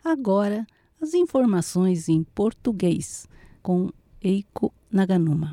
Agora, as informações em português, com Eiko Naganuma.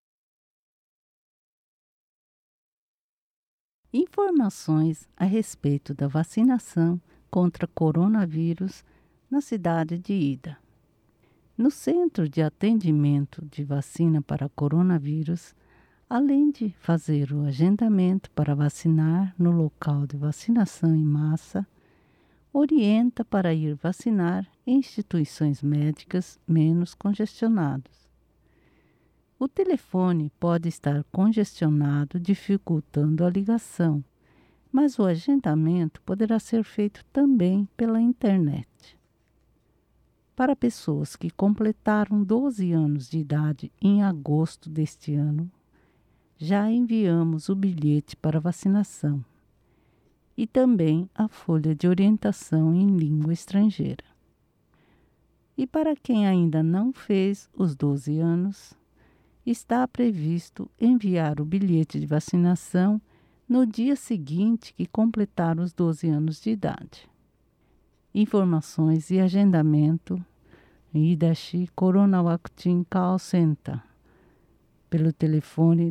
Informações a respeito da vacinação contra coronavírus na cidade de Ida. No Centro de Atendimento de Vacina para Coronavírus, além de fazer o agendamento para vacinar no local de vacinação em massa, orienta para ir vacinar em instituições médicas menos congestionadas. O telefone pode estar congestionado, dificultando a ligação, mas o agendamento poderá ser feito também pela internet. Para pessoas que completaram 12 anos de idade em agosto deste ano, já enviamos o bilhete para vacinação e também a folha de orientação em língua estrangeira. E para quem ainda não fez os 12 anos, está previsto enviar o bilhete de vacinação no dia seguinte que completar os 12 anos de idade. Informações e agendamento Idashi Corona Vaccine Call Center pelo telefone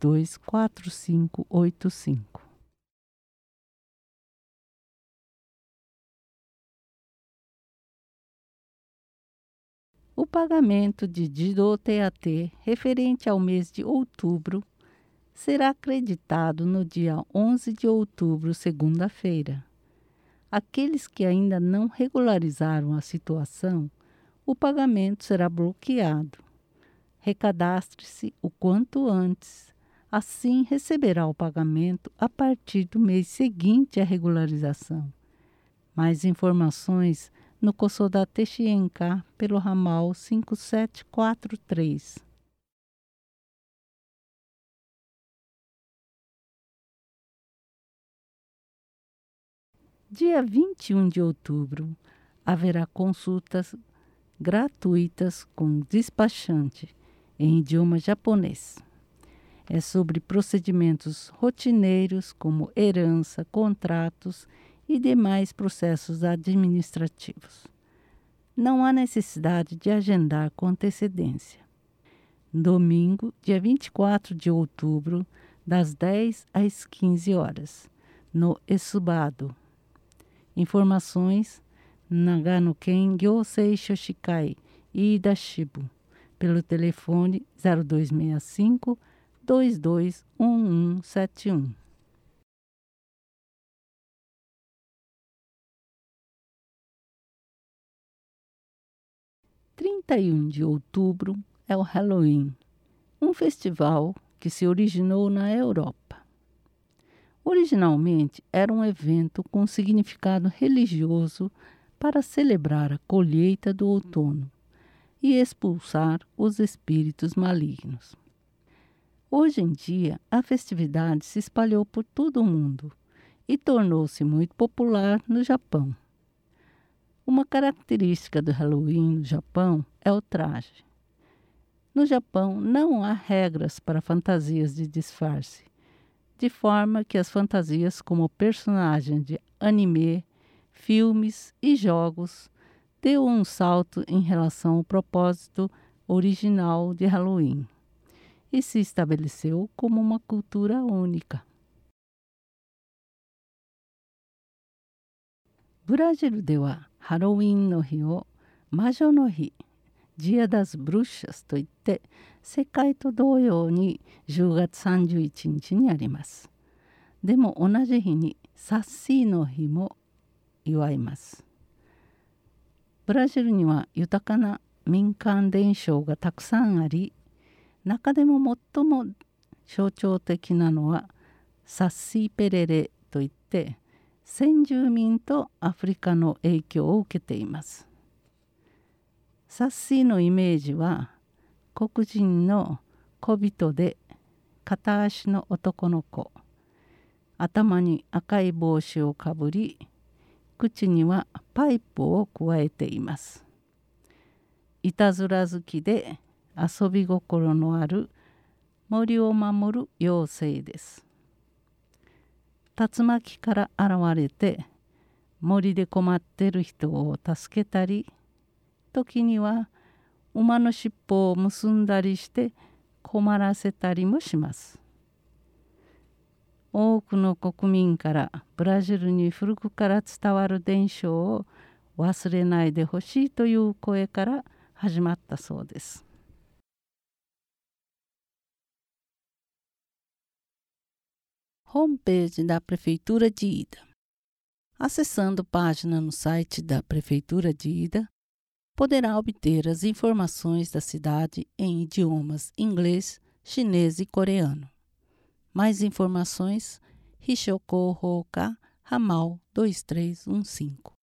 224585. O pagamento de Jido-Teate referente ao mês de outubro será acreditado no dia 11 de outubro, segunda-feira. Aqueles que ainda não regularizaram a situação, o pagamento será bloqueado. Recadastre-se o quanto antes, assim receberá o pagamento a partir do mês seguinte à regularização. Mais informações no Kosoda Teshienka pelo ramal 5743. Dia 21 de outubro, haverá consultas gratuitas com despachante em idioma japonês. É sobre procedimentos rotineiros como herança, contratos e demais processos administrativos. Não há necessidade de agendar com antecedência. Domingo, dia 24 de outubro, das 10 às 15 horas, no Esubado. Informações Nagano-ken Gyosei Shoshikai Ida Shibu, pelo telefone 0265 221171. Dia 31 de outubro é o Halloween, um festival que se originou na Europa. Originalmente era um evento com significado religioso para celebrar a colheita do outono e expulsar os espíritos malignos. Hoje em dia, a festividade se espalhou por todo o mundo e tornou-se muito popular no Japão. Uma característica do Halloween no Japão é o traje. No Japão, não há regras para fantasias de disfarce, de forma que as fantasias como personagens de anime, filmes e jogos deu um salto em relação ao propósito original de Halloween e se estabeleceu como uma cultura única. Brasil de wa Halloween no hi o Majo no hi, Dia das Bruxas といって、世界と同様に10月31日にあります。でも同じ日にサッシーの日も祝います。ブラジルには豊かな民間伝承がたくさんあり、中でも最も象徴的なのはサッシーペレレといって、先住民とアフリカの影響を受けています。サッシーのイメージは黒人の小人で片足の男の子、頭に赤い帽子をかぶり、口にはパイプをくわえています。いたずら好きで遊び心のある森を守る妖精です。竜巻から現れて森で困ってる人を助けたり、時には馬の尻尾を結んだりして困らせたりもします。多くの国民からブラジルに古くから伝わる伝承を忘れないでほしいという声から始まったそうです。Homepage da Prefeitura de Ida. Acessando página no site da Prefeitura de Ida, poderá obter as informações da cidade em idiomas inglês, chinês e coreano. Mais informações, Hishoko Hoka, ramal 2315.